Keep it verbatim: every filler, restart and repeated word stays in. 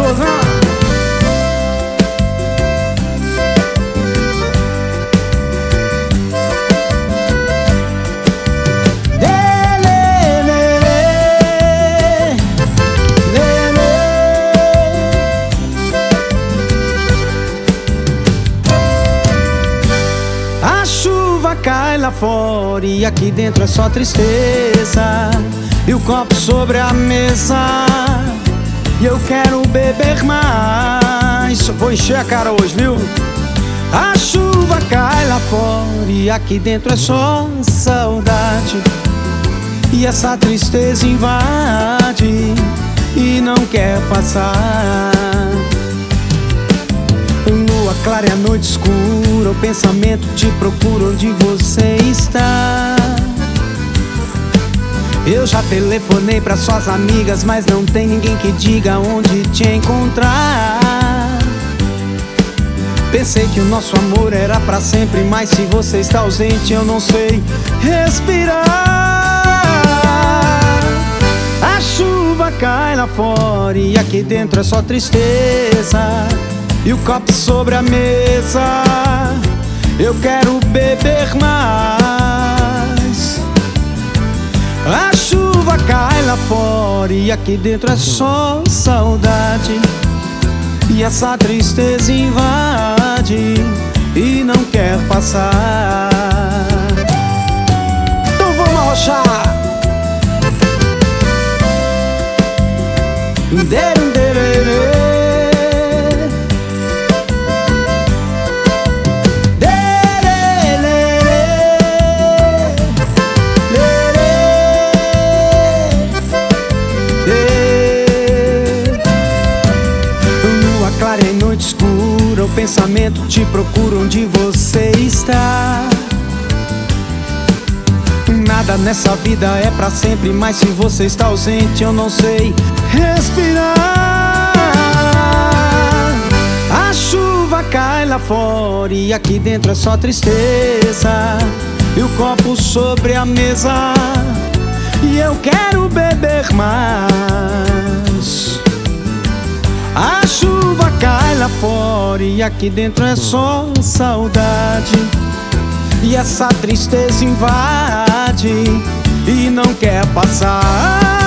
gostoso, hein? A chuva cai lá fora e aqui dentro é só tristeza. E o copo sobre a mesa e eu quero beber mais. Vou encher a cara hoje, viu? A chuva cai lá fora e aqui dentro é só saudade. E essa tristeza invade e não quer passar. Lua clara e a noite escura, o pensamento te procura onde você está. Eu já telefonei pra suas amigas, mas não tem ninguém que diga onde te encontrar. Pensei que o nosso amor era pra sempre, mas se você está ausente eu não sei respirar. A chuva cai lá fora e aqui dentro é só tristeza. E o copo sobre a mesa, eu quero beber mais. A chuva cai lá fora e aqui dentro é só saudade. E essa tristeza invade e não quer passar. Então vamos arrochar. Clara em noite escura, o pensamento te procura onde você está. Nada nessa vida é pra sempre, mas se você está ausente eu não sei respirar. A chuva cai lá fora e aqui dentro é só tristeza. E o copo sobre a mesa e eu quero beber mais. A chuva cai lá fora e aqui dentro é só saudade. E essa tristeza invade e não quer passar.